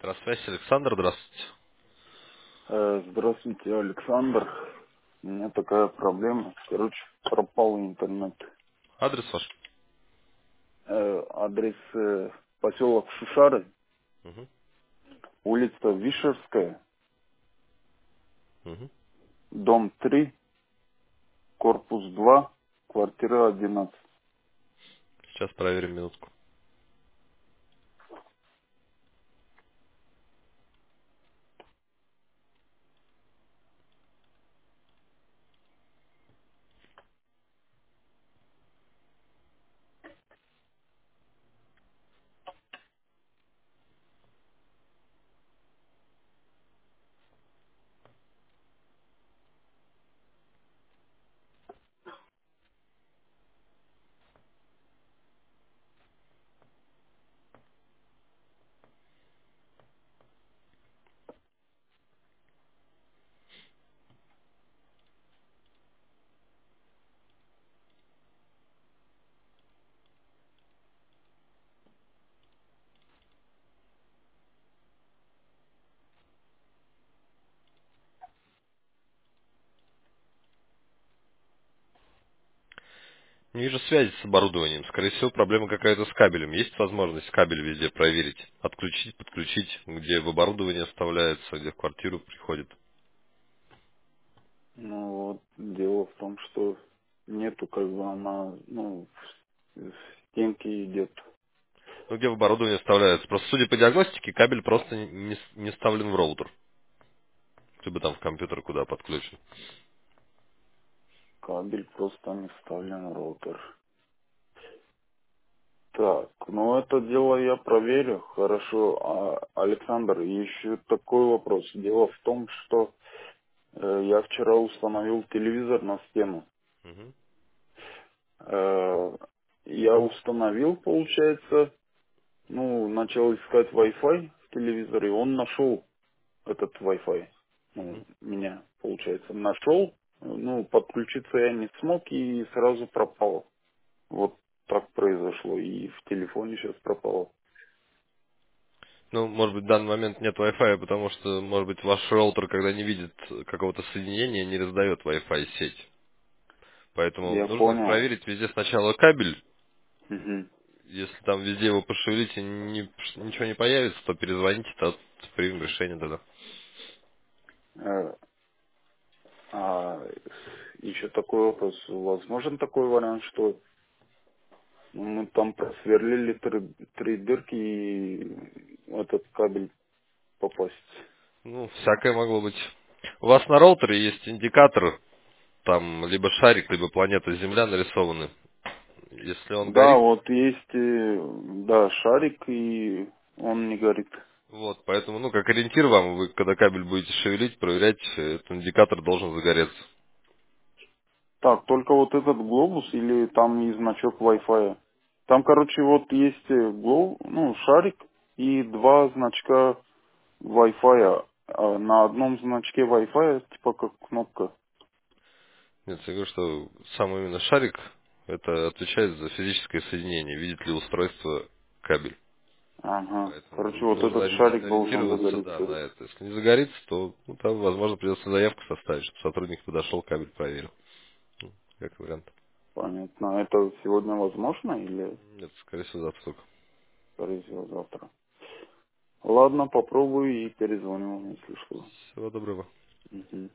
Здравствуйте, Александр, здравствуйте. Здравствуйте, Александр. У меня такая проблема. Короче, пропал интернет. Адрес ваш? Адрес поселок Шушары, Мгм, улица Вишерская, мгм. дом 3, корпус 2, квартира 11. Сейчас проверим минутку. Не вижу связи с оборудованием. Скорее всего, проблема какая-то с кабелем. Есть возможность кабель везде проверить? Отключить, подключить, где в оборудование вставляется, где в квартиру приходит. Ну вот, дело в том, что нету, как бы она, в стенке идет. Ну, где в оборудование вставляется. Просто, судя по диагностике, кабель просто не вставлен в роутер. Либо там в компьютер куда подключен. Кабель просто не вставлен в роутер. Так, ну это дело я проверю. Хорошо. Александр, еще такой вопрос. Дело в том, что я вчера установил телевизор на стену. Мгм. Э, Я установил, получается, начал искать Wi-Fi в телевизоре, он нашел этот Wi-Fi. Меня, получается, нашел. Подключиться я не смог и сразу пропало. Вот так произошло. И в телефоне сейчас пропало. Ну, может быть, в данный момент нет Wi-Fi, потому что, может быть, ваш роутер, когда не видит какого-то соединения, не раздает Wi-Fi сеть. Поэтому Я нужно понял. проверить везде сначала кабель. Мгм. Если там везде его пошевелите, ничего не появится, то перезвоните, то примем решение тогда. Э, А еще такой вопрос. Возможен такой вариант, что мы там просверлили три дырки и этот кабель попасть. Ну, всякое могло быть. У вас на роутере есть индикатор, там либо шарик, либо планета Земля нарисованы. Если он Да, горит, вот есть, да, шарик, и он не горит. вот, поэтому, ну, как ориентир вам, вы, когда кабель будете шевелить, проверять, этот индикатор должен загореться. Так, только вот этот глобус или там и значок Wi-Fi? Там, короче, вот есть шарик и два значка Wi-Fi. А на одном значке Wi-Fi типа как кнопка. Нет, я говорю, что сам именно шарик, это отвечает за физическое соединение, видит ли устройство кабель. Ага. Поэтому Короче, вот нужно этот шарик должен ориентироваться, да, на загореться. это. Если не загорится, то, ну, там, возможно, придется заявку составить, чтобы сотрудник подошел, кабель проверил. Ну, как вариант. Понятно. Это сегодня возможно или, Нет, скорее всего, завтра только. скорее всего, завтра? Ладно, попробую и перезвоню вам, если что. Всего доброго. Мгм.